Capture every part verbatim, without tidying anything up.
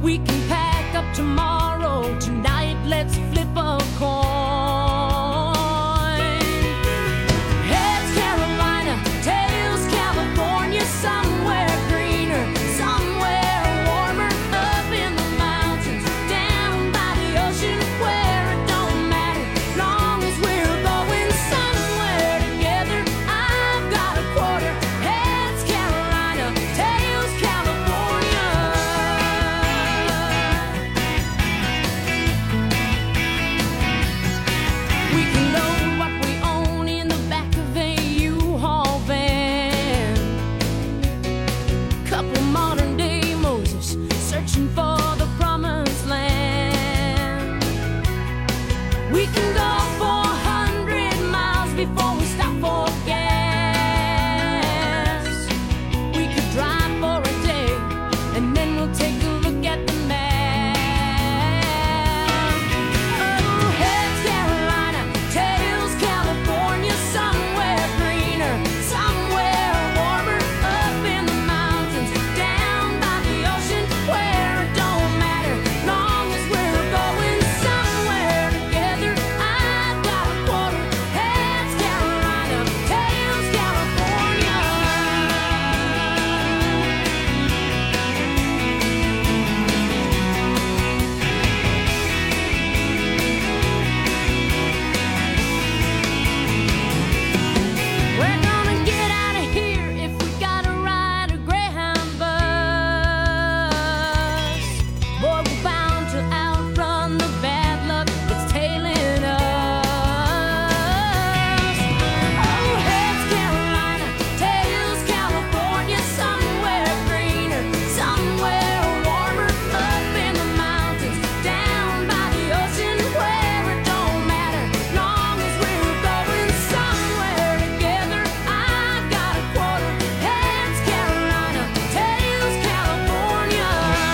We can pack up tomorrow. Tonight, let's flip a coin. Heads Carolina, tails California, somewhere greener, somewhere warmer, up in the mountains, down by the ocean, where it don't matter, long as we're going somewhere together. I've got a quarter. Heads Carolina, tails California. We can load what we own in the back of a U-Haul van. Couple modern day Moses searching for the promised land. We can go four hundred miles before we stop for gas. We could drive for a day and then we'll take a look at the map. Oh, heads Carolina, tails California, somewhere greener, somewhere warmer, up in the mountains, down by the ocean, where it don't matter, long as we're going somewhere together. I've got a quarter. Heads Carolina, tails California. We're gonna get out of here if we gotta ride a Greyhound bus. Boy, we're bound to outrun the bad luck that's tailing us. Oh, heads Carolina, tails California, somewhere greener, somewhere warmer, up in the mountains, down by the ocean, where it don't matter, long as we're going somewhere together. I've got a quarter. Heads Carolina, tails California.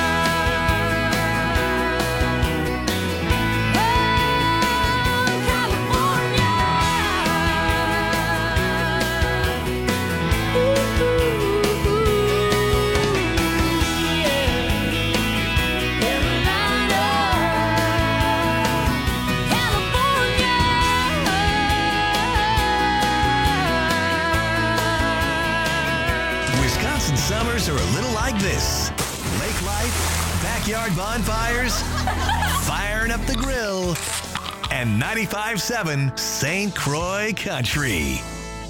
Oh, California. Ooh, ooh, ooh, yeah. Carolina, California. Wisconsin summers are a little like this. Lake life, backyard bonfires, firing up the grill, and ninety-five point seven Saint Croix Country.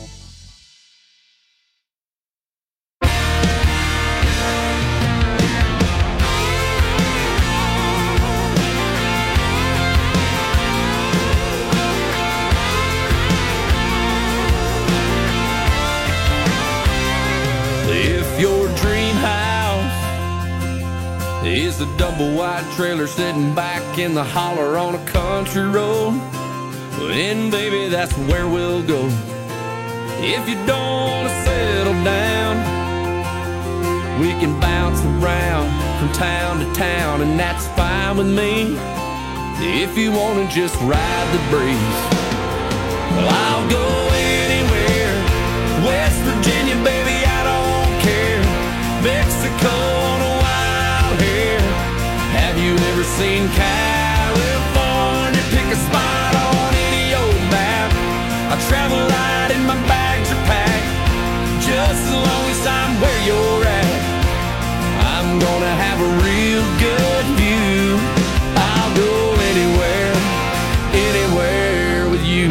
If your dream house is a double wide trailer sitting back in the holler on a country road, well, then baby, that's where we'll go. If you don't want to settle down, we can bounce around from town to town, and that's fine with me. If you want to just ride the breeze, well, I'll go anywhere. West Virginia, baby, I don't care. Mexico on a wild hair. Have you ever seen California? Pick a spot on any old map. I travel light and my bags are packed. Just as long as I'm where you're at, I'm gonna have a real good view. I'll go anywhere, anywhere with you.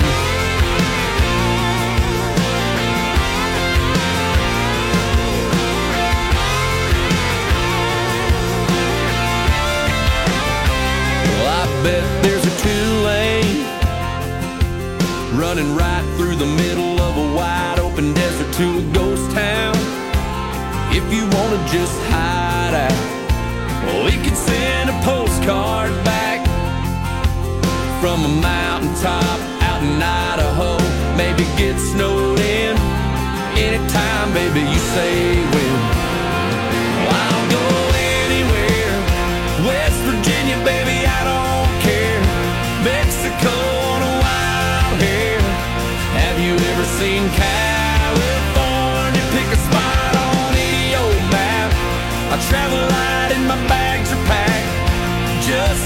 Well, I bet there's a two-lane running right through the middle of a wide open desert to a ghost town. If you wanna just hide out, well, we could send a postcard back from a mountaintop out in Idaho. Maybe get snowed in anytime, baby, you say when. Well, I'll go anywhere. West Virginia, baby, I don't care. Mexico on a wild hair. Have you ever seen California? Pick a spot on any old map. I travel light and my bags are packed.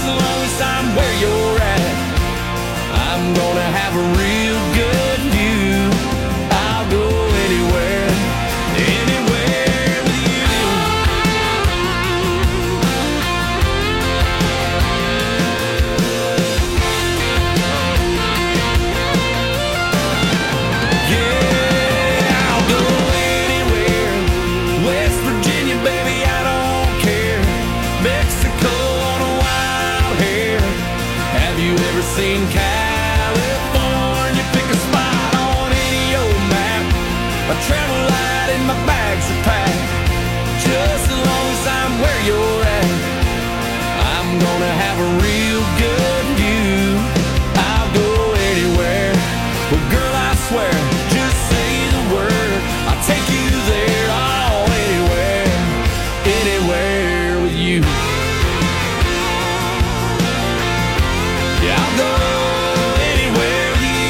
long as I'm where you're at, I'm gonna have a real good view. I'll go anywhere, anywhere with you. Yeah, I'll go anywhere. West Virginia, baby, I don't care. Mexico on a wild hair. Have you ever seen California? Pick a spot on any old map. I travel light and my bags are packed. Just as long as I'm where you're at, I'm gonna have a real good view. I'll go anywhere. Well, girl, I swear, just say the word, I'll take you there. Oh, anywhere, anywhere with you. Yeah, I'll go anywhere with you.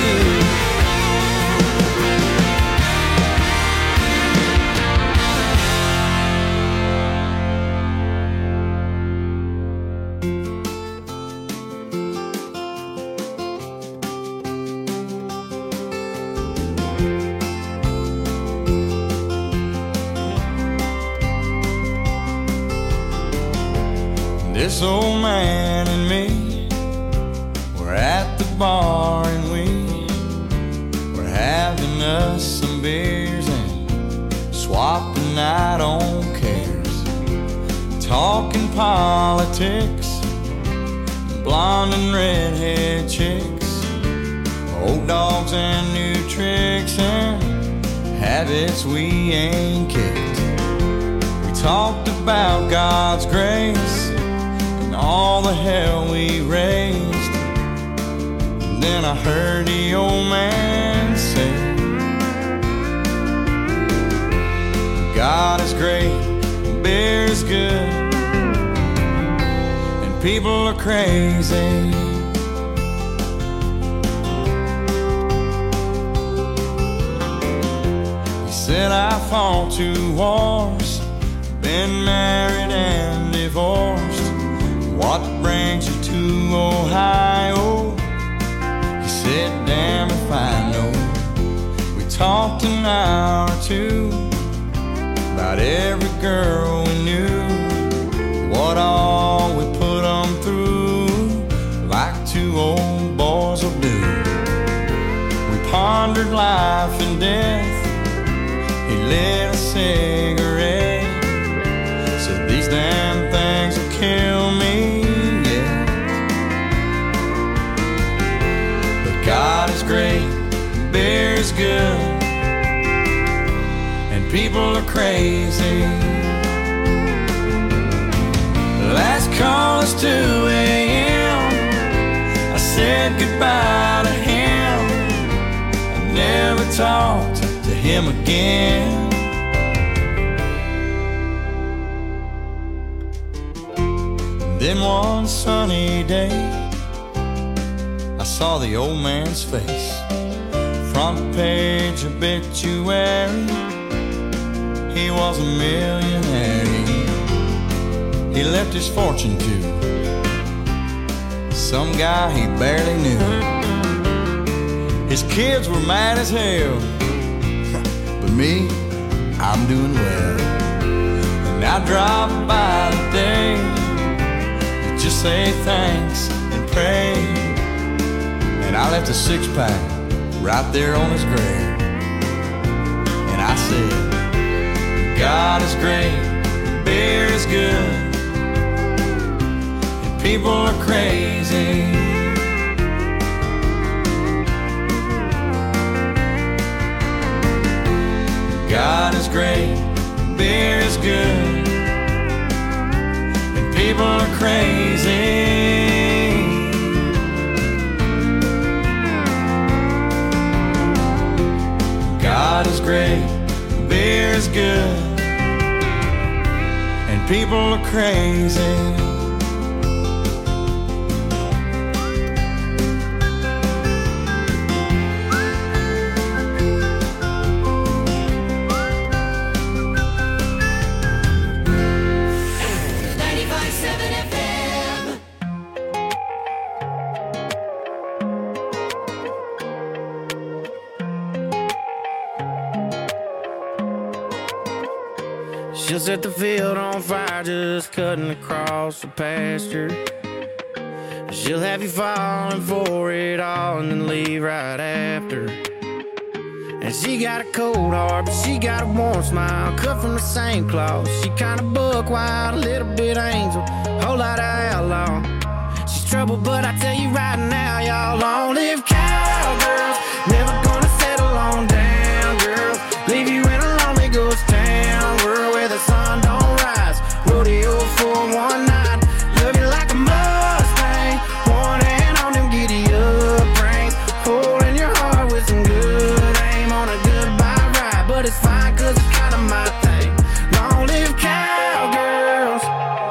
This old man and me were at the bar and we were having us some beers and swapping out on cares, talking politics, blonde and redhead chicks, old dogs and new tricks and habits we ain't kicked. We talked about God's grace, all the hell we raised. And then I heard the old man say, God is great, beer is good, and people are crazy. He said I fought two wars, been married and divorced. What brings you to Ohio? He said, damn if I know. We talked an hour or two about every girl we knew, what all we put them through, like two old boys will do. We pondered life and death. He lit a cigarette, said these damn things will kill me. God is great, beer is good, and people are crazy. Last call is two a.m. I said goodbye to him. I never talked to him again. Then one sunny day, I saw the old man's face, front page obituary. He was a millionaire. He left his fortune to some guy he barely knew. His kids were mad as hell, but me, I'm doing well. And I drop by today to just say thanks and pray. And I left a six-pack right there on his grave. And I said, God is great, beer is good, and people are crazy. God is great, beer is good, and people are crazy. God is great, beer is good, and people are crazy. ninety-five point seven F M. She'll set the field on fire just cutting across the pasture. She'll have you falling for it all and then leave right after. And she got a cold heart, but she got a warm smile, cut from the same cloth. She kinda buck wild, a little bit angel, whole lot of outlaw. She's trouble, but I tell you right now, y'all, long live cowgirls. Never gonna settle on down, girls. Leave you in a lonely ghost town, world where the sun don't rise. Rodeo for one night, love you like a Mustang. One hand on them giddy up reins, holding your heart with some good aim on a goodbye ride. But it's fine, cause it's kinda my thing. Long live cowgirls.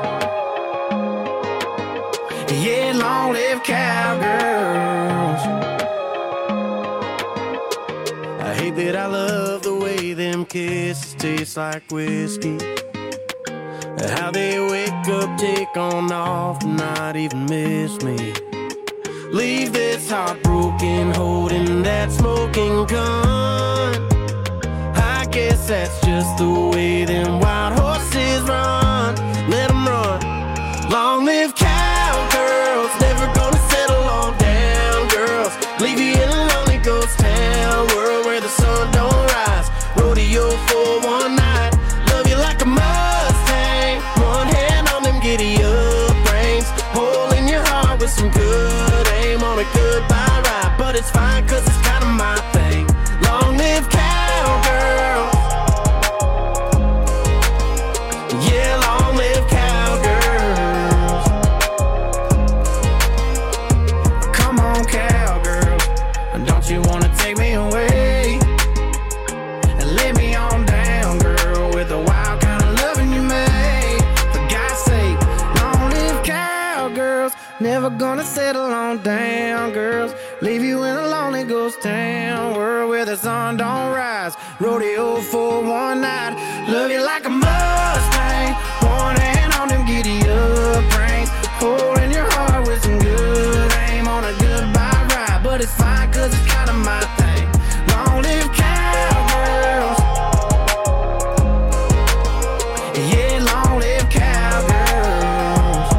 Yeah, long live cowgirls. I hate that I love the way them kisses taste like whiskey. How they wake up, take on off, not even miss me. Leave this heartbroken, holding that smoking gun. I guess that's just the way them wild horses run. Let them run. Long live cowgirls, never gonna settle on down, girls. Leave you in a lonely ghost town, world where the sun don't rise. Rodeo for one night, love you like a Mustang. One hand on them giddy up reins, holding your heart with some good aim on a goodbye ride. But it's fine, cause it's kinda my thing. Long live cowgirls. Yeah, long live cowgirls. Come on, cowgirls, don't you wanna take me away and lay me on down, girl, with the wild kind of loving you made. For God's sake, long live cowgirls. Never gonna settle on down, girls. Leave you in a lonely ghost town, world where the sun don't rise. Rodeo for one night, love you like a Mustang. One hand on them giddy up reins, holding your heart with some good aim on a goodbye ride. But it's fine, cause it's kinda my thing. Long live cowgirls. Yeah, long live cowgirls.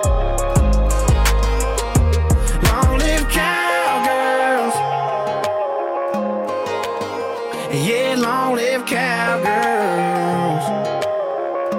Long live cowgirls. Yeah, long live cowgirls.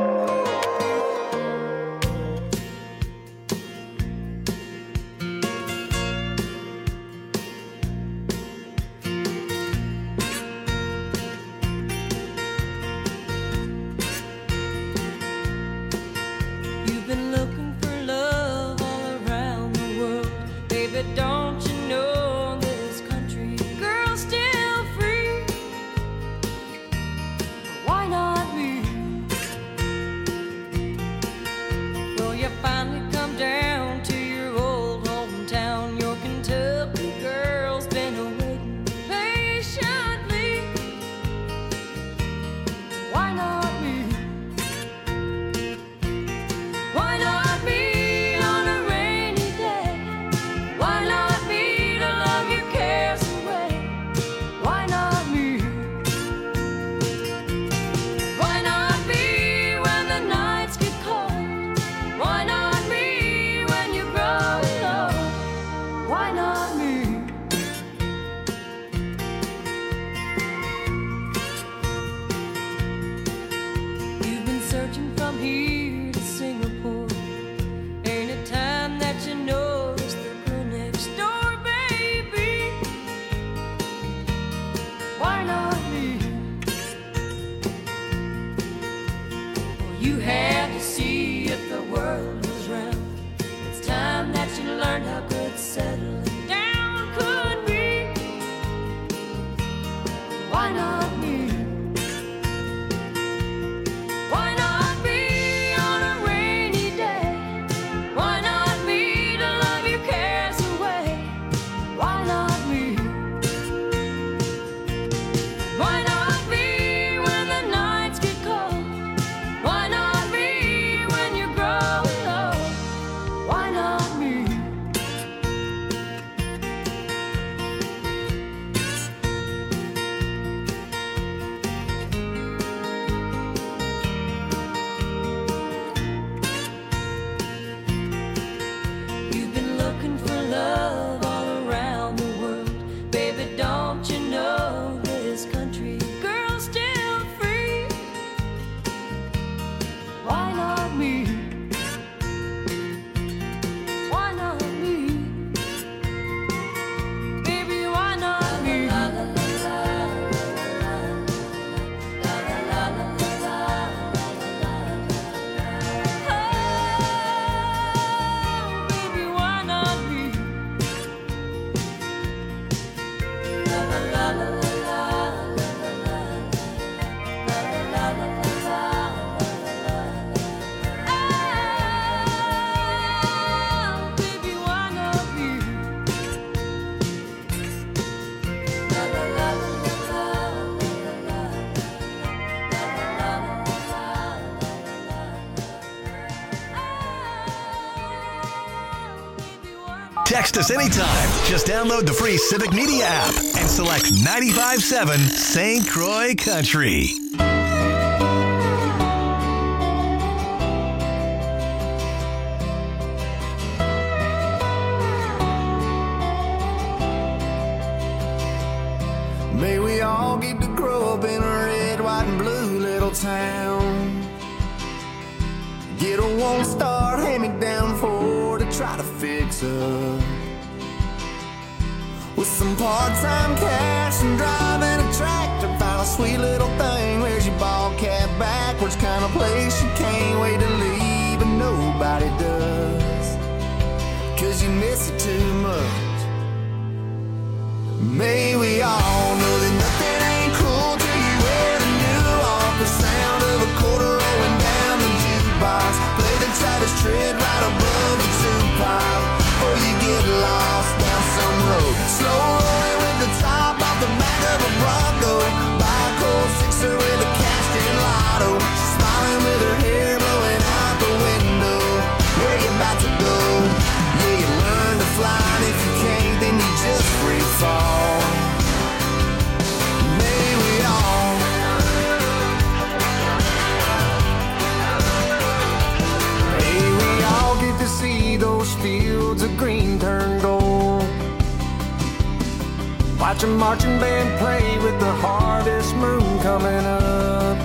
Text us anytime. Just download the free Civic Media app and select ninety-five point seven Saint Croix Country. May we all get to grow up in a red, white, and blue little town. Get a one-star hand-me-down Ford to try to fix up. With some part-time cash and driving a tractor, find a sweet little thing. Where's your ball cap backwards? Kind of place you can't wait to leave, but nobody does, 'cause you miss it too much. May we all know that nothing ain't cool till you wear the new off. The sound of a quarter rolling down the jukebox. Play the tightest tread right above the two-pile, or you get lost down some road. Slow rolling with the top off the back of a Bronco. Buy a cold sixer with a cashed-in lotto. She's smiling with her hair blowing out the window. Where you about to go? Yeah, you learn to fly, and if you can't, then you just free fall. May we all May we all get to see those fields of green turn gold. Watch a marching band play with the harvest moon coming up.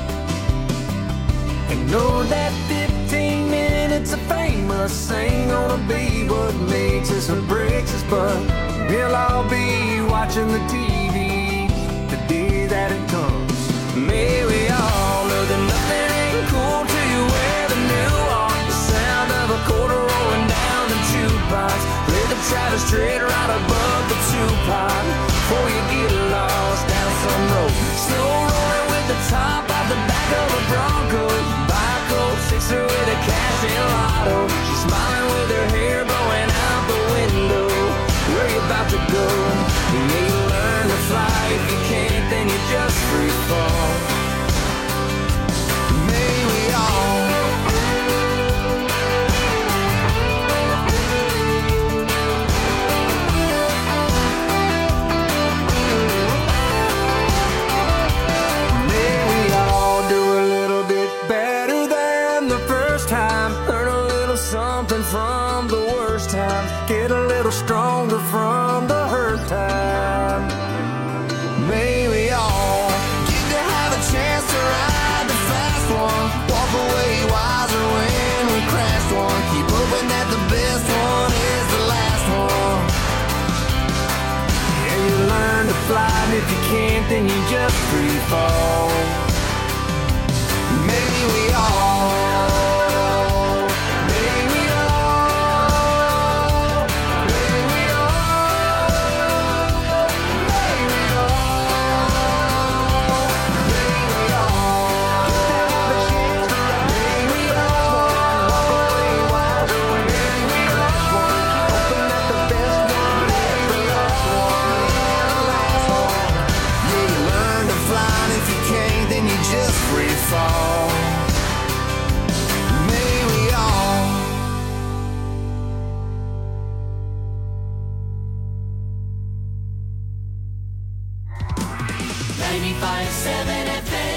And know that fifteen minutes of fame us ain't gonna be what makes us or breaks us, but we'll all be watching the T V the day that it comes. May we all know that nothing ain't cool till you wear the new off. The sound of a quarter rolling down the jukebox. Play the Travis straight right above the two-pot, before you get lost down some road. Slow rolling with the top out the back of a Bronco. Buy a cold sixer with a cash-in lotto. She's smiling with her hair blowing out the window. Where you about to go? You need to learn to fly. If you can't, then you just free fall. May we all May we all do a little bit better than the first time. Learn a little something from the worst times. Get a little stronger from the hurt time. May we all get to have a chance to ride the fast one. Walk away wiser when we crashed one. Keep hoping that the best one is the last one. Yeah, you learn to fly, and if you can't, then you just free fall. Maybe we all fall. May we all ninety-five point seven F M.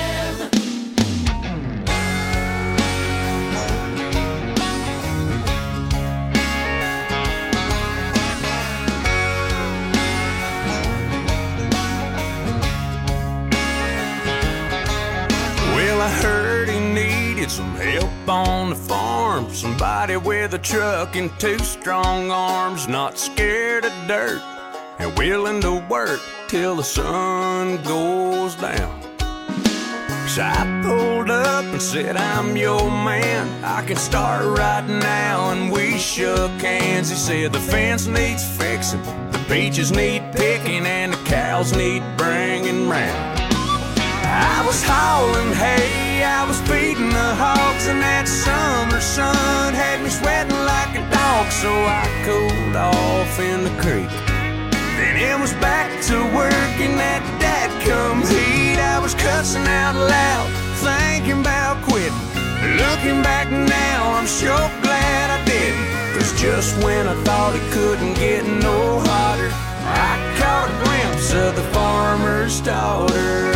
Well, I heard he needed some help on the farm. Somebody with a truck and two strong arms, not scared of dirt and willing to work till the sun goes down. So I pulled up and said, I'm your man, I can start right now. And we shook hands. He said the fence needs fixing, the peaches need picking, and the cows need bringing round. I was hauling hay, I was feeding the hogs, and that summer sun had me sweating like a dog. So I cooled off in the creek. Then it was back to work in that dadgum heat. I was cussing out loud, thinking about quitting. Looking back now, I'm sure glad I didn't. 'Cause Just when I thought it couldn't get no hotter, I caught a glimpse of the farmer's daughter.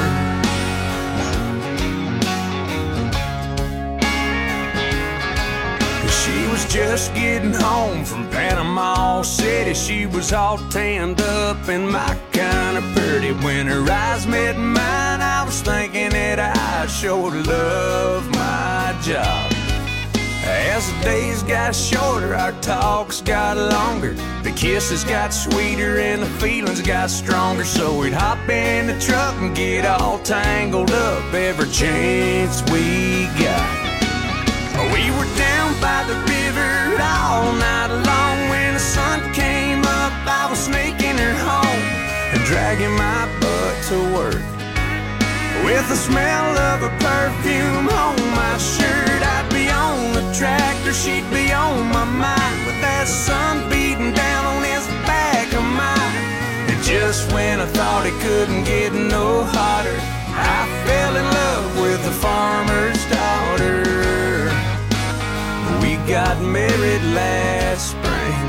She was just getting home from Panama City. She was all tanned up and my kind of pretty. When her eyes met mine, I was thinking that I sure love my job. As the days got shorter, our talks got longer. The kisses got sweeter and the feelings got stronger. So we'd hop in the truck and get all tangled up every chance we got. We were down by the river all night long. When the sun came up, I was sneaking her home and dragging my butt to work. With the smell of her perfume on my shirt, I'd be on the tractor, she'd be on my mind, with that sun beating down on this back of mine. And just when I thought it couldn't get no hotter, I fell in love with the farmer's daughter. We got married last spring.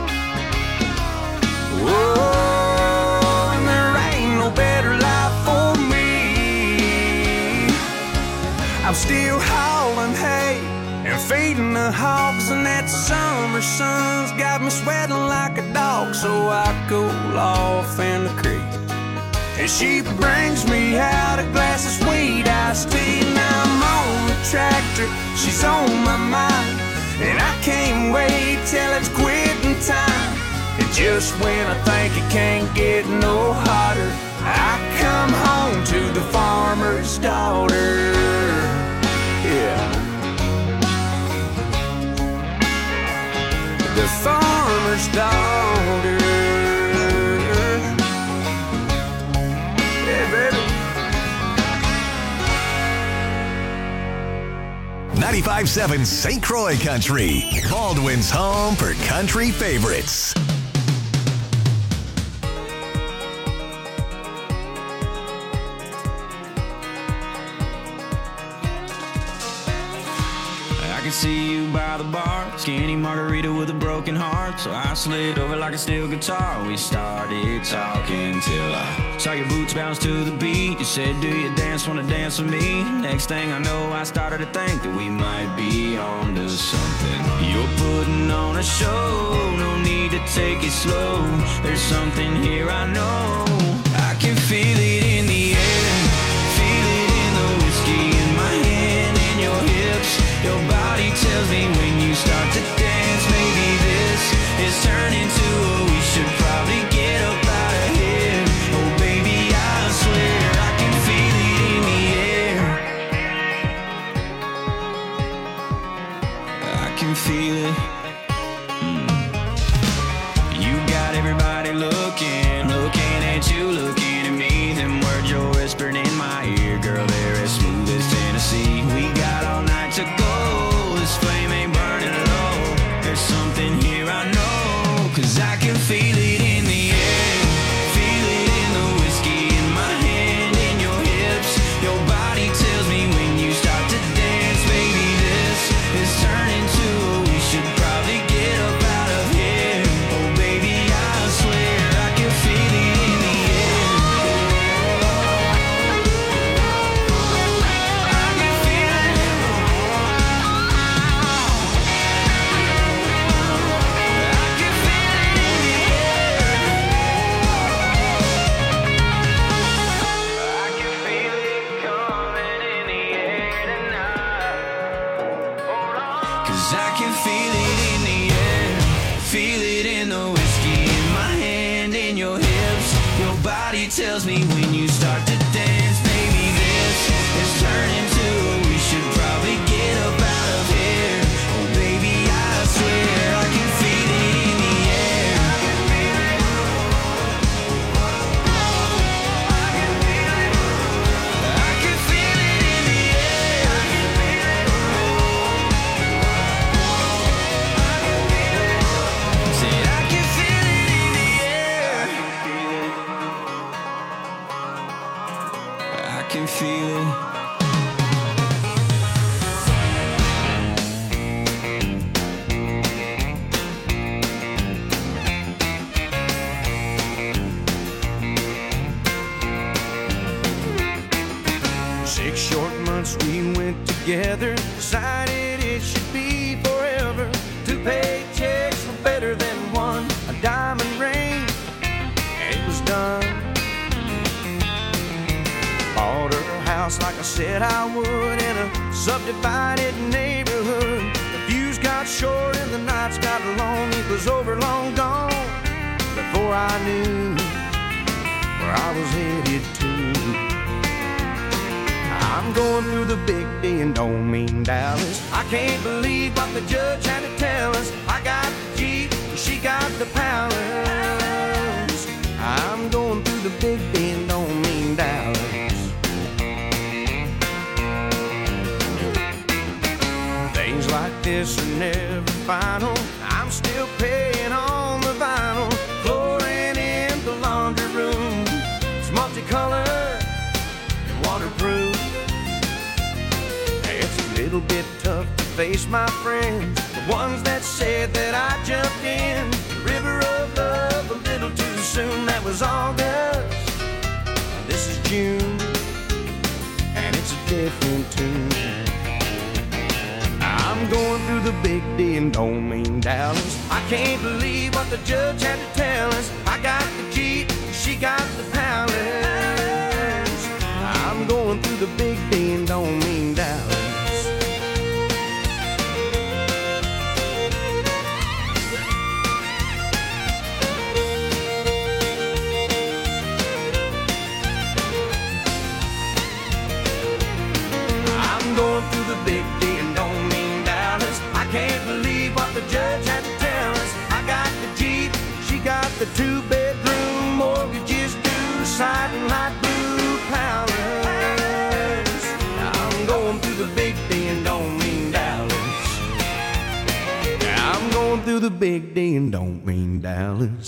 Whoa, and there ain't no better life for me. I'm still hauling hay and feeding the hogs, and that summer sun's got me sweating like a dog. So I cool off in the creek, and she brings me out a glass of sweet iced tea. Now I'm on the tractor, she's on my mind, and I can't wait till it's quitting time. And just when I think it can't get no hotter, I come home to the farmer's daughter. Yeah, the farmer's daughter. Yeah, baby. ninety-five point seven Saint Croix Country, Baldwin's home for country favorites. I could see you by the bar, skinny margarita with a broken heart. So I slid over like a steel guitar. We started talking till I saw your boots bounce to the beat. You said, do you dance, wanna dance with me? Next thing I know, I started to think that we might be on to something. You're putting on a show, no need to take it slow. There's something here I know. I can feel it in the air, feel it in the whiskey in my hand and your hips. Your body tells me when you start to dance, maybe this is turning to a we should probably get up out of here. Oh baby, I swear I can feel it in the air. I can feel it. Mm. You got everybody looking, looking at you, looking at me. Them words you're whispering in my ear, girl, they're as smooth as Tennessee. We got all night to go. This flame ain't burning low. There's something here I know, 'cause I can feel it in the air, feel it in the whiskey in my hand and your hips. Your body tells me when you start to dance, baby, this is turning to a we should probably get up out of here. Oh baby, I swear I can feel it in the air. I can feel it. I can feel it in the air, feel it in the whiskey in my hand and your hips. Your body tells me when you start to dance, baby, this is turning to a we should probably get up out of here. Oh baby, I swear I can feel it in the air. I can feel it in the air. Said I can feel it in the air. house like I said I would in a subdivided neighborhood. The fuse got short and the nights got long. It was over, long gone, before I knew where I was headed to. I'm going through the big D and don't mean Dallas. I can't believe what the judge had to tell us. I got the Jeep, she got the palace. I'm going through the big D and don't mean Dallas. Things like this are never final. I'm still paying on the vinyl. Chlorine in the laundry room. It's multicolored and waterproof. It's a little bit tough to face my friends, the ones that said that I jumped in the river of love a little too soon. That was August, this is June, and it's a different tune. I'm going through the big D and don't mean Dallas. I can't believe what the judge had to tell us. I got the Jeep, she got the palace. I'm going through the big D and don't mean Dallas. I'm going through the big D and don't mean Dallas. I can't believe what the judge had to tell us. I got the Jeep, she got the two-bedroom, mortgages due, siding light blue palace. I'm going through the big D and don't mean Dallas. I'm going through the big D and don't mean Dallas.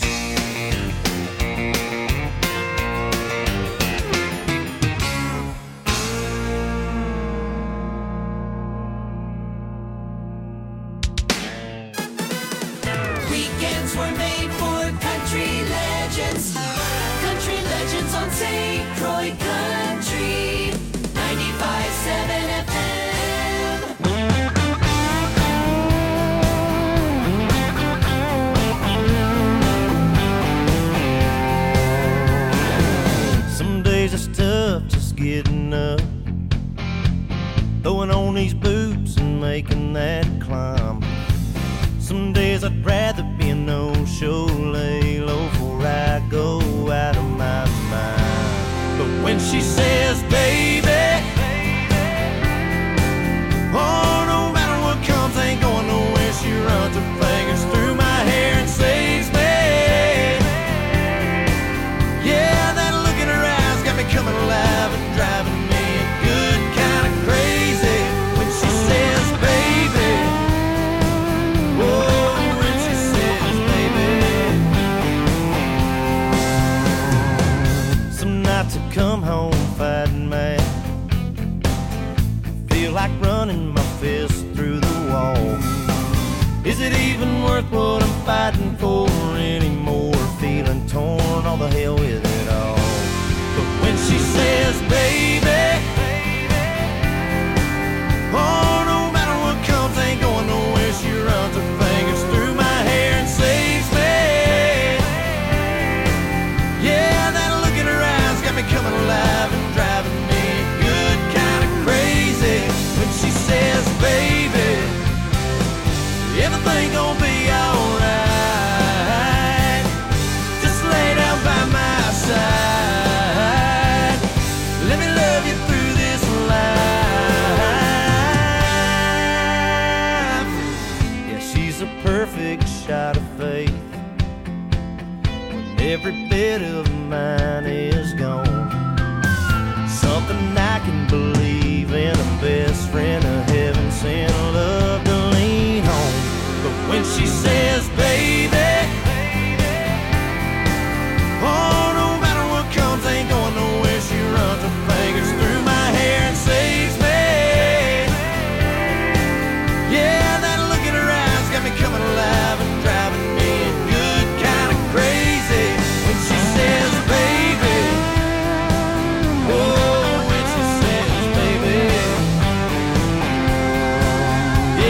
Weekends were made for country legends. Country legends on Saint Croix Country. ninety-five point seven F M. Some days it's tough just getting up, throwing on these boots and making that climb. Some days I'd rather be a no-show, lay low before I go out of my mind. But when she says, baby, oh, no matter what comes, ain't going nowhere. She runs her fingers through my hair and saves me. Yeah, that look in her eyes got me coming alive and driving me a good kind of crazy. When she says, baby, oh, when she says, baby. Some nights I come home fighting mad, feel like running my fist through the wall. Is it even worth what I'm fighting for anymore? Feeling torn, all the hell with it all. But when she says, baby, oh, no matter what comes, ain't going nowhere. She runs her fingers through my hair and saves me. Yeah, that look in her eyes got me coming alive and driving me good kind of crazy. When she says, baby, everything gon' be alright. Just lay down by my side. Let me love you through this life. Yeah, she's a perfect shot of faith when every bit of mine is gone. Something I can believe in, a best friend, a heaven sent love to lean on. But when she says, baby, oh, no matter what comes, ain't going nowhere. She runs her fingers through my hair and saves me. Yeah, that look in her eyes got me coming alive and driving me good kind of crazy. When she says, baby, oh, when she says, baby,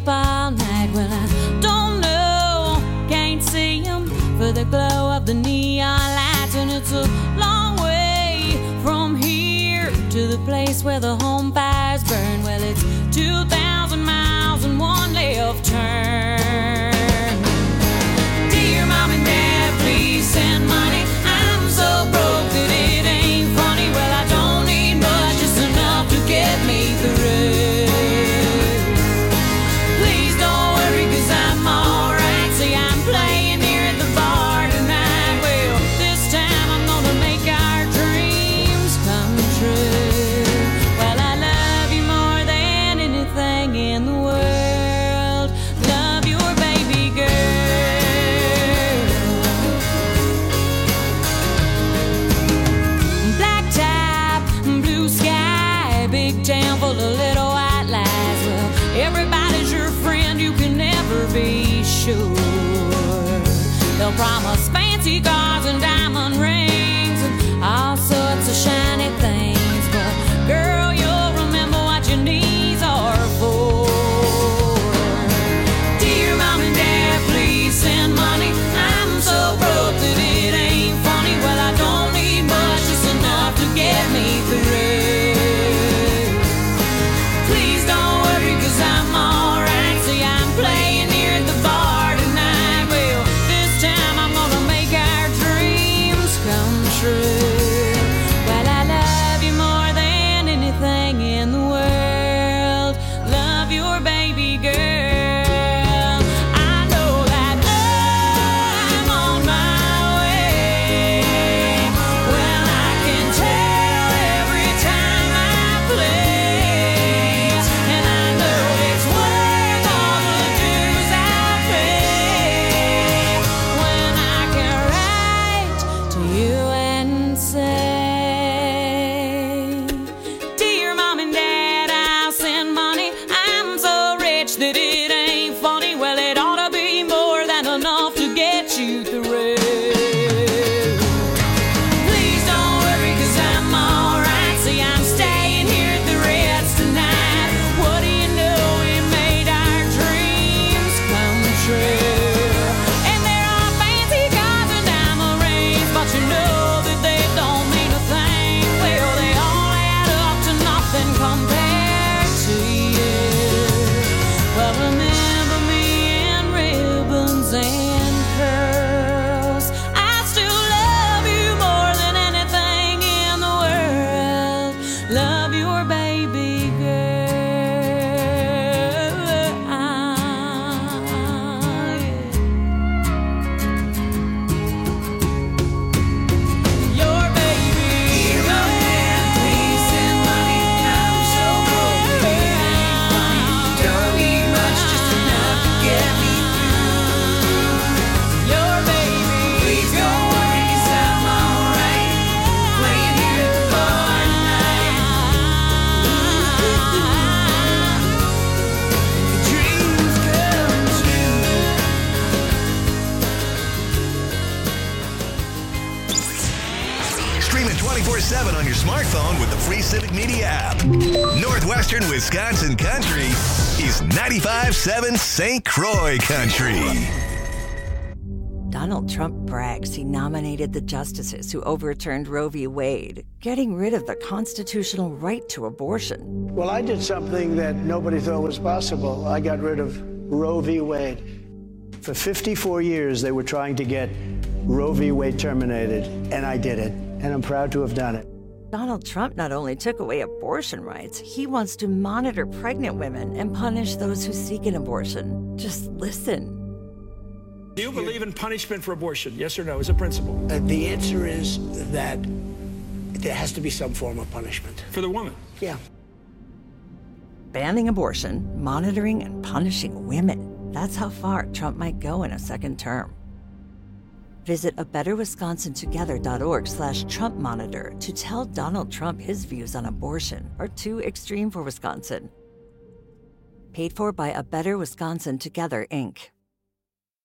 up all night. Well, I don't know, can't see him for the glow of the neon lights. And it's a long way from here to the place where the home fires burn. Well, it's two thousand miles and one left turn. Dear Mom and Dad, please send money. I'm so broke that it ain't funny. Well, I don't need much, just enough to get me through. Please don't worry, cause I'm alright. See, I'm playing here at the bar tonight. Well, this time I'm gonna make our dreams come true. Well, I love you more than anything in the world. Love your baby girl. Black top, blue sky, big town full of little white lies. Well, everybody's your friend, you can never be sure. They'll promise fancy cars and diamond rings and all sorts of shiny things. But girl, you'll remember what your knees are for. Dear Mom and Dad, please send money. I'm so broke that it ain't funny. Well, I don't need much, just enough to get me through. Please don't worry, cause I'm alright. See, I'm playing here at the bar tonight. Well, this time I'm gonna make our dreams come true. Well, I love you more than anything in the world. Love your baby girl. I know that I'm on my way. Well, I can tell every time I play. And I know it's worth all the dues I pay. When I can write to you and say, Dear Mom and Dad, I'll send money. I'm so rich that it ain't funny. Well, it ought to be more than enough to get you through. Please don't worry, cause I'm alright. See, I'm staying here at the Reds tonight. What do you know, we made our dreams come true. And there are fancy cars and diamond rings, but you know that they don't mean a thing. Well, they all add up to nothing compared to you. Well, remember me in ribbons and curls. I still love you more than anything in the world. Love your baby girl. Your baby girl. Please send money. I'm so broke that it ain't funny. Don't need much, just enough to get me through. Your baby. Please don't worry, cause I'm alright. Playing here at the bar tonight. The dreams come true. Stream it twenty-four seven on your smartphone with the free Civic Media app. Northwestern Wisconsin Country is ninety-five point seven Saint Croix Country. Donald Trump brags he nominated the justices who overturned Roe v. Wade, getting rid of the constitutional right to abortion. Well, I did something that nobody thought was possible. I got rid of Roe v. Wade. For fifty-four years, they were trying to get Roe v. Wade terminated, and I did it, and I'm proud to have done it. Donald Trump not only took away abortion rights, he wants to monitor pregnant women and punish those who seek an abortion. Just listen. Do you believe in punishment for abortion? Yes or no, as a principle? Uh, the answer is that there has to be some form of punishment. For the woman? Yeah. Banning abortion, monitoring and punishing women. That's how far Trump might go in a second term. Visit a better wisconsin together dot org slash Trump monitor to tell Donald Trump his views on abortion are too extreme for Wisconsin. Paid for by A Better Wisconsin Together, Incorporated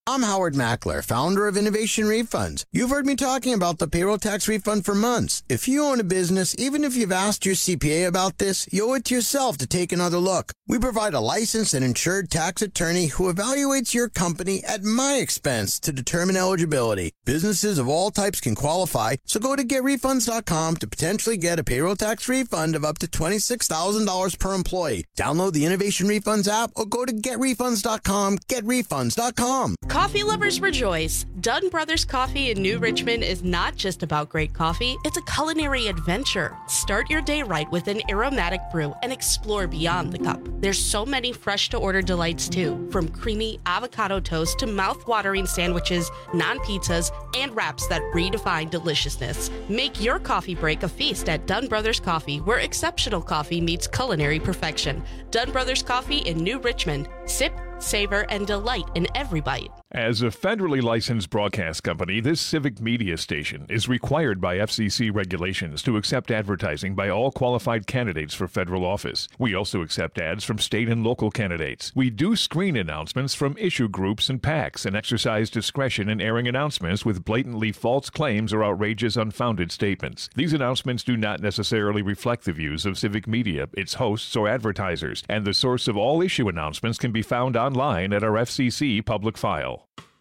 I'm Howard Mackler, founder of Innovation Refunds. You've heard me talking about the payroll tax refund for months. If you own a business, even if you've asked your C P A about this, you owe it to yourself to take another look. We provide a licensed and insured tax attorney who evaluates your company at my expense to determine eligibility. Businesses of all types can qualify, so go to get refunds dot com to potentially get a payroll tax refund of up to twenty-six thousand dollars per employee. Download the Innovation Refunds app or go to get refunds dot com. get refunds dot com. Coffee lovers rejoice. Dunn Brothers Coffee in New Richmond is not just about great coffee, it's a culinary adventure. Start your day right with an aromatic brew and explore beyond the cup. There's so many fresh-to-order delights too, from creamy avocado toast to mouth-watering sandwiches, non-pizzas, and wraps that redefine deliciousness. Make your coffee break a feast at Dunn Brothers Coffee, where exceptional coffee meets culinary perfection. Dunn Brothers Coffee in New Richmond. Sip, savor, and delight in every bite. As a federally licensed broadcast company, this civic media station is required by F C C regulations to accept advertising by all qualified candidates for federal office. We also accept ads from state and local candidates. We do screen announcements from issue groups and PACs and exercise discretion in airing announcements with blatantly false claims or outrageous, unfounded statements. These announcements do not necessarily reflect the views of civic media, its hosts, or advertisers, and the source of all issue announcements can be found online at our F C C public file.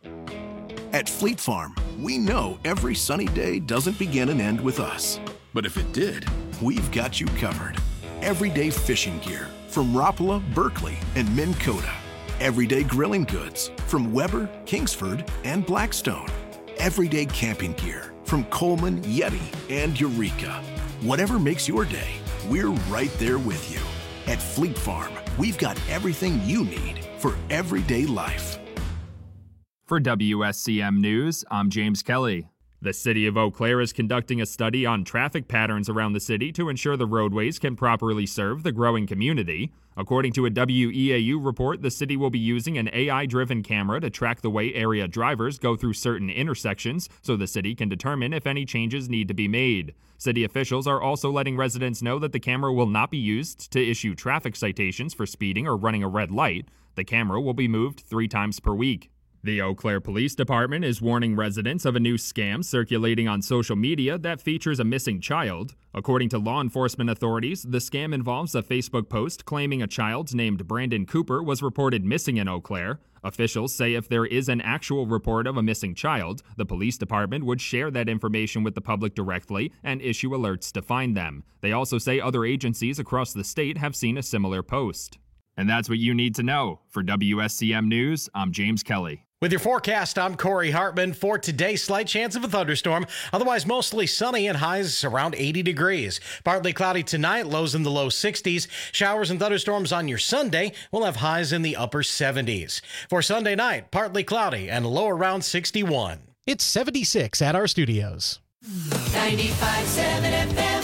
At Fleet Farm, we know every sunny day doesn't begin and end with us. But if it did, we've got you covered. Everyday fishing gear from Rapala, Berkeley, and Minn Kota. Everyday grilling goods from Weber, Kingsford, and Blackstone. Everyday camping gear from Coleman, Yeti, and Eureka. Whatever makes your day, we're right there with you. At Fleet Farm, we've got everything you need for everyday life. For W S C M News, I'm James Kelly. The city of Eau Claire is conducting a study on traffic patterns around the city to ensure the roadways can properly serve the growing community. According to a W E A U report, the city will be using an A I-driven camera to track the way area drivers go through certain intersections so the city can determine if any changes need to be made. City officials are also letting residents know that the camera will not be used to issue traffic citations for speeding or running a red light. The camera will be moved three times per week. The Eau Claire Police Department is warning residents of a new scam circulating on social media that features a missing child. According to law enforcement authorities, the scam involves a Facebook post claiming a child named Brandon Cooper was reported missing in Eau Claire. Officials say if there is an actual report of a missing child, the police department would share that information with the public directly and issue alerts to find them. They also say other agencies across the state have seen a similar post. And that's what you need to know. For W S C M News, I'm James Kelly. With your forecast, I'm Corey Hartman. For today, slight chance of a thunderstorm. Otherwise, mostly sunny and highs around eighty degrees. Partly cloudy tonight, lows in the low sixties. Showers and thunderstorms on your Sunday. We'll have highs in the upper seventies. For Sunday night, partly cloudy and low around sixty-one. It's seventy-six at our studios. ninety-five point seven F M.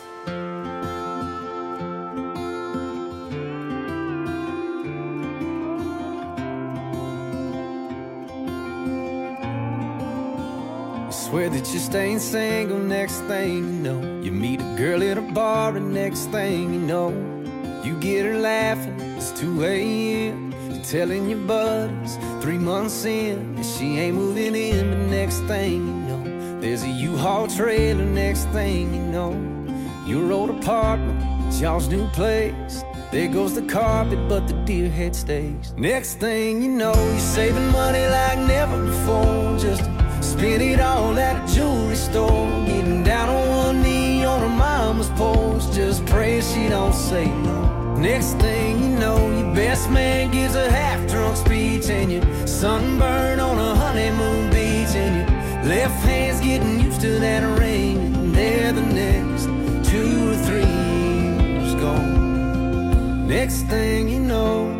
Swear that you're staying single, next thing you know, you meet a girl at a bar, and next thing you know, you get her laughing, it's two a.m. You're telling your buddies, three months in, that she ain't moving in, but next thing you know, there's a U-Haul trailer, next thing you know, your old apartment, it's y'all's new place. There goes the carpet, but the deer head stays. Next thing you know, you're saving money like never before, just spend it all at a jewelry store, getting down on one knee on her mama's porch, just pray she don't say no. Next thing you know, your best man gives a half-drunk speech, and you're sunburned on a honeymoon beach, and your left hand's getting used to that ring, and there the next two or three years gone. Next thing you know,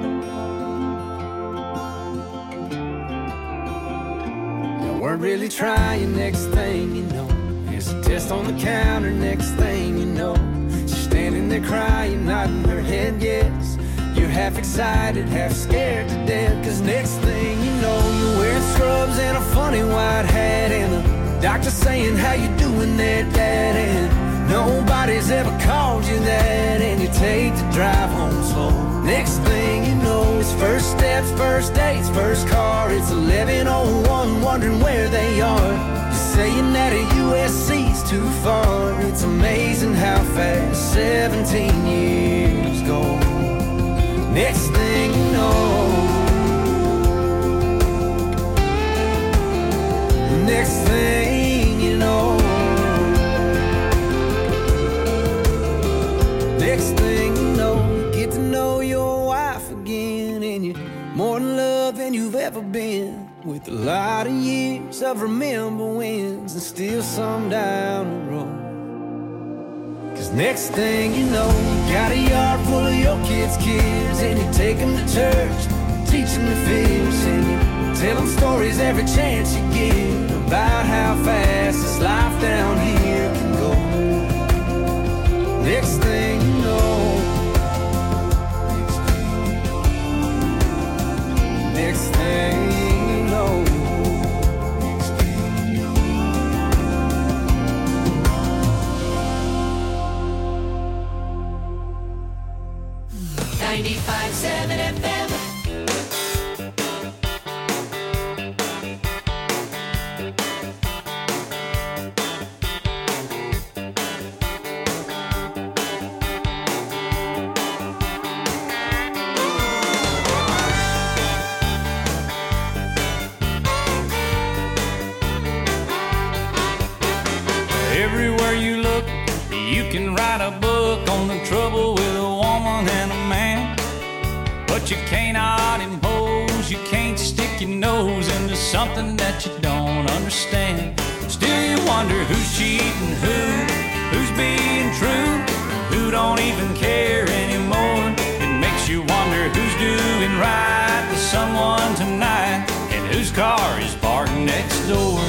weren't really trying, next thing you know, there's a test on the counter, next thing you know, she's standing there crying, nodding her head yes. You're half excited, half scared to death, cause next thing you know, you're wearing scrubs and a funny white hat, and the doctor saying, how you doing there, Dad? And nobody's ever called you that, and you take the drive home slow. Next thing you know, it's first step steps, first dates, first car. It's eleven oh one, wondering where they are. You're saying that a U S C's too far. It's amazing how fast seventeen years go. Next thing you know, next thing you know, next thing you know, you get to know your wife again, and you're more in love than you've ever been. With a lot of years of remember wins and still some down the road. Cause next thing you know, you got a yard full of your kids' kids, and you take them to church, teach them to fish, and you tell them stories every chance you get about how fast this life down here can go. Next thing you know, next thing you know, ninety-five seven F M. Everywhere you look, you can write a book on the trouble with a woman and a man. But you cannot impose, you can't stick your nose into something that you don't understand. Still you wonder who's cheating who, who's being true, who don't even care anymore. It makes you wonder who's doing right to someone tonight, and whose car is parked next door.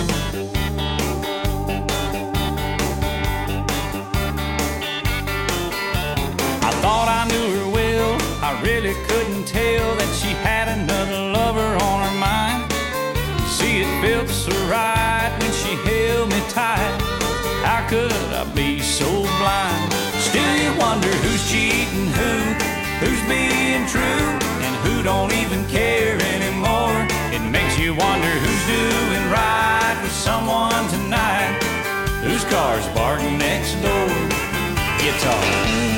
I thought I knew her well, I really couldn't tell that she had another lover on her mind. You see, it felt so right when she held me tight. How could I be so blind? Still you wonder who's cheating who, who's being true, and who don't even care anymore. It makes you wonder who's doing right with someone tonight, whose car's parked next door. Guitar.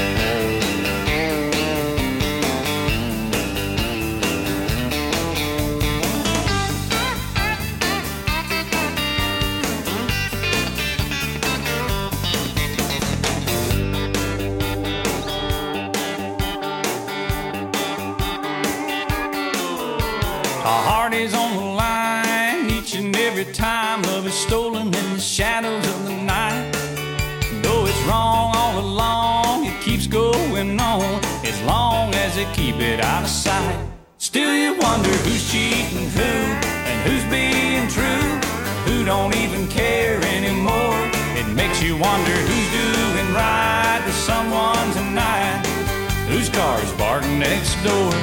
Our heart is on the line each and every time love is stolen in the shadows of the night. Though it's wrong all along, it keeps going on as long as they keep it out of sight. Still you wonder who's cheating who, and who's being true, who don't even care anymore. It makes you wonder who's doing right with someone tonight, whose car's parked next door.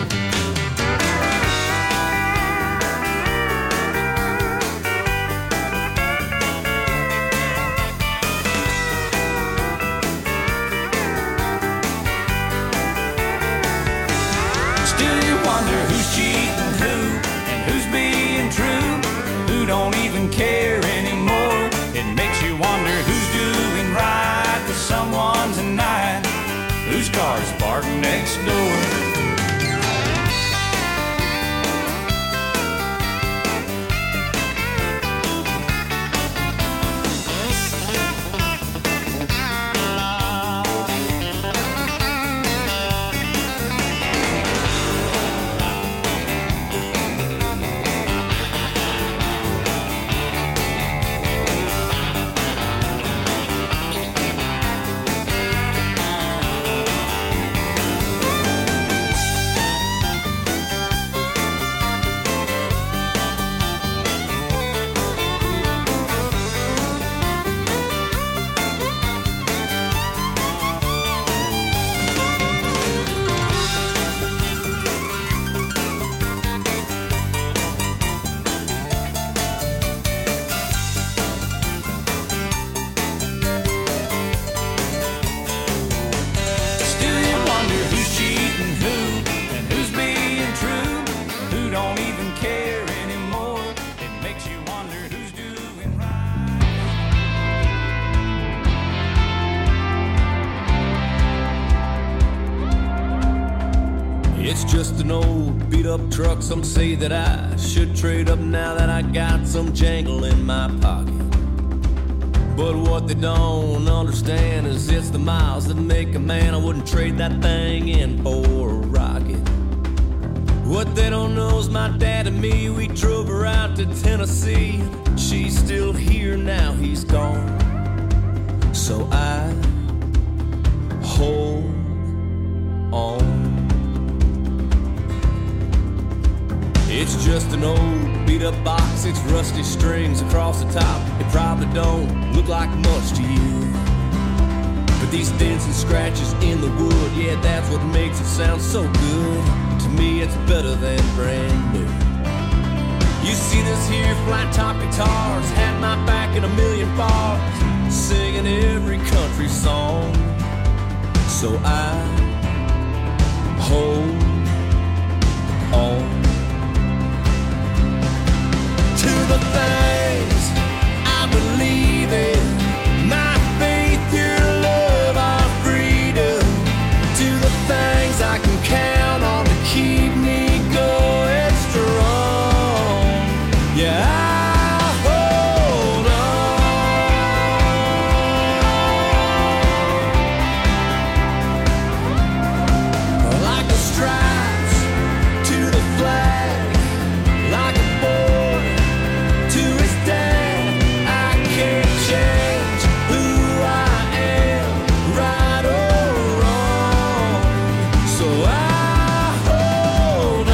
Wonder who's cheating who, and who's being true, who don't even care anymore. It makes you wonder who's doing right with someone tonight, whose car's parked next door. an old beat up truck. Some say that I should trade up now that I got some jangle in my pocket. But what they don't understand is it's the miles that make a man. I wouldn't trade that thing in for a rocket. What they don't know is my dad and me, we drove her out to Tennessee. She's still here now, he's gone. So I hold on. It's just an old beat up box, it's rusty strings across the top. It probably don't look like much to you, but these dents and scratches in the wood, yeah, that's what makes it sound so good. To me it's better than brand new. You see this here flat top guitars had my back in a million bars, singing every country song. So I hold on to the things I believe in, my faith, your love, our freedom, to the things I can count on to keep me going strong. Yeah, I hold on like the stripes to the flag, like a boy to his dad. I can't change who I am, right or wrong. So I hold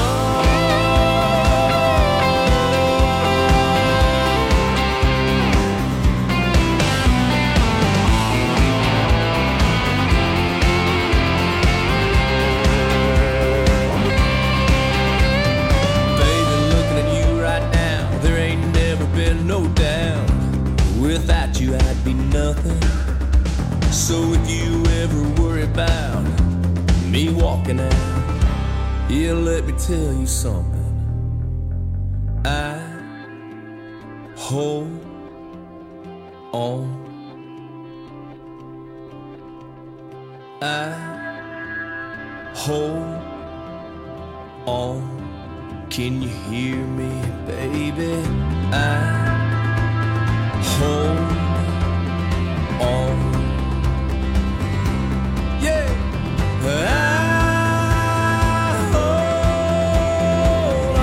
Baby, looking at you right now, there ain't never been no doubt. Without you, I'd be nothing. So if you ever worry about me walking out, yeah, let me tell you something. I hold on. I hold on. Can you hear me, baby? I hold on. Yeah. I hold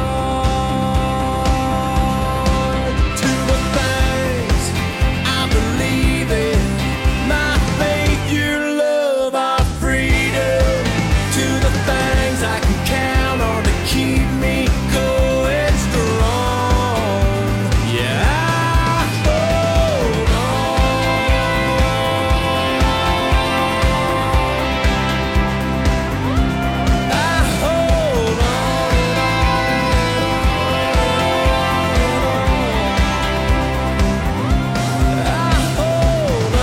on to the things I believe in, my faith, your love, our freedom, to the things I can count on to keep me going strong. Yeah, I hold on. I hold on. I hold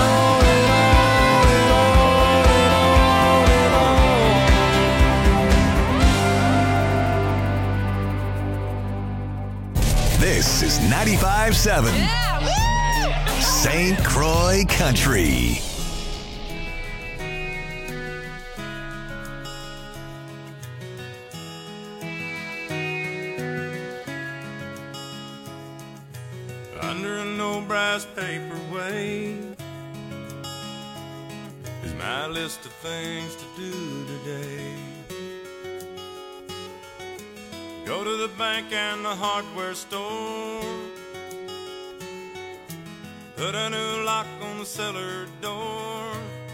This is ninety-five seven Saint Croix Country. Under an old brass paperweight is my list of things to do today. Go to the bank and the hardware store, put a new lock on the cellar door.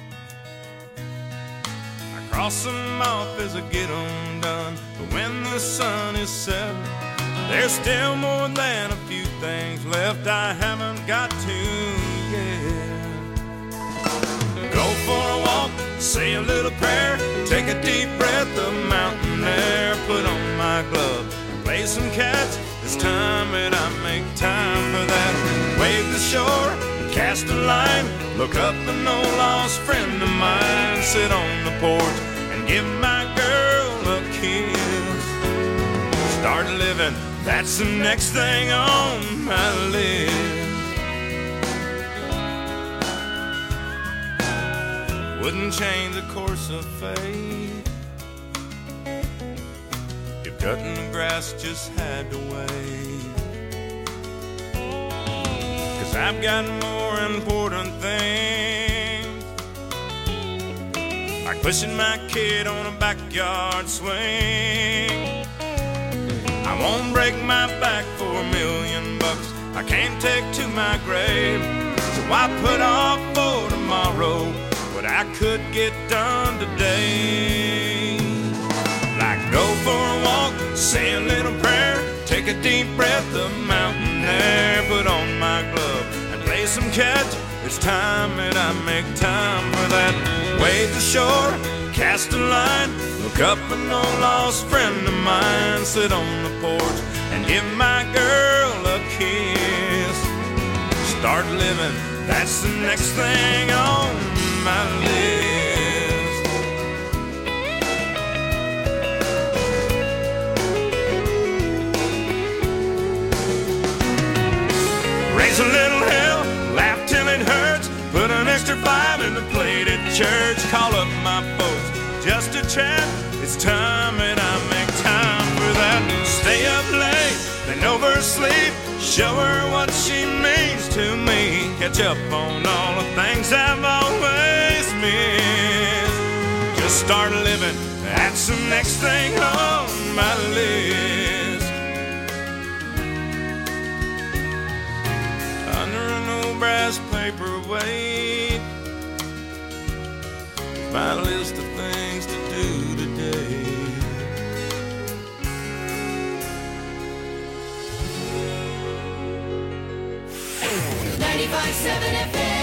I cross them off as I get them done, but when the sun is setting, there's still more than a few things left I haven't got to yet. Go for a walk, say a little prayer, take a deep breath of mountain air, put on my glove, play some catch. It's time that I make time for that. Wave the shore, cast a line, look up an old lost friend of mine, sit on the porch and give my girl a kiss. Start living, that's the next thing on my list. Wouldn't change the course of fate, Cutting the grass just had to wait. 'Cause I've got more important things, like pushing my kid on a backyard swing. I won't break my back for a million bucks I can't take to my grave. So I put off for tomorrow what I could get done today. Like go for a walk, say a little prayer, take a deep breath of mountain air, put on my glove and play some catch. It's time that I make time for that. Wade the shore, cast a line, look up an old lost friend of mine, sit on the porch and give my girl a kiss. Start living, that's the next thing on my list. Raise a little hell, laugh till it hurts, put an extra five in the plate at church, call up my folks just to chat. It's time that I make time for that. Stay up late, then oversleep, show her what she means to me, catch up on all the things I've always missed. Just start living, that's the next thing on my list. Under an old brass paperweight, my list of things to do today. ninety-five point seven F M.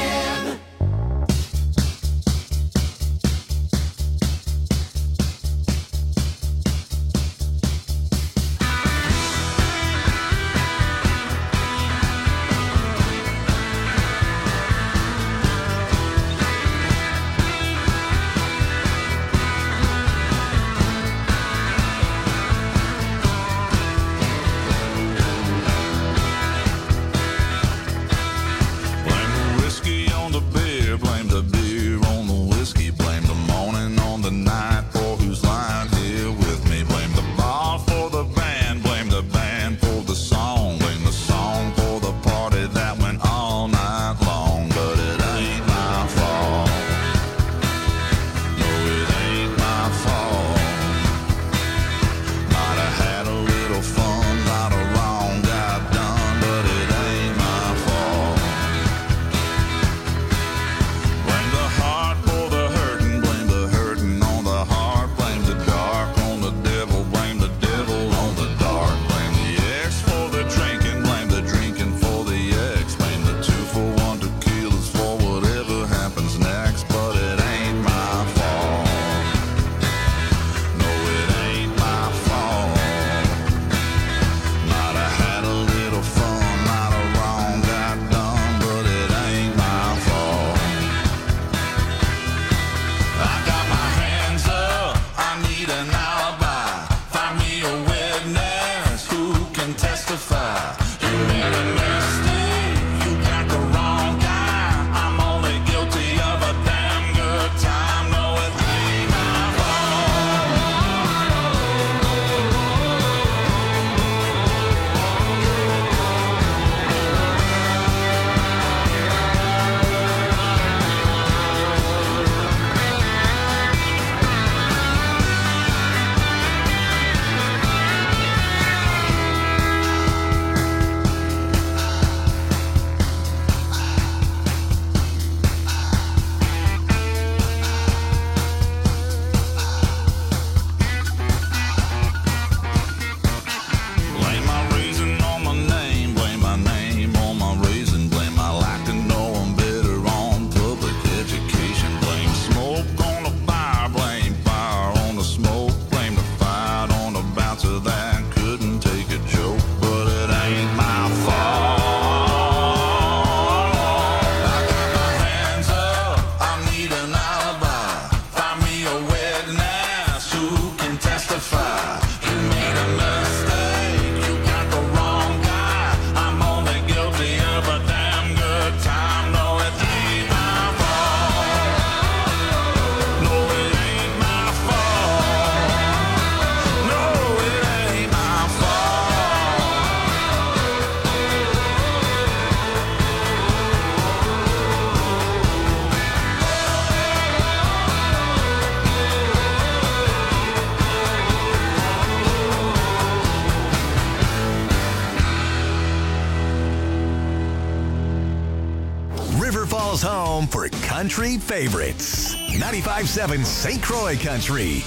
Louisville's home for country favorites. ninety-five point seven Saint Croix Country.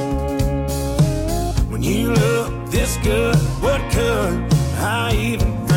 You look this good, what could I even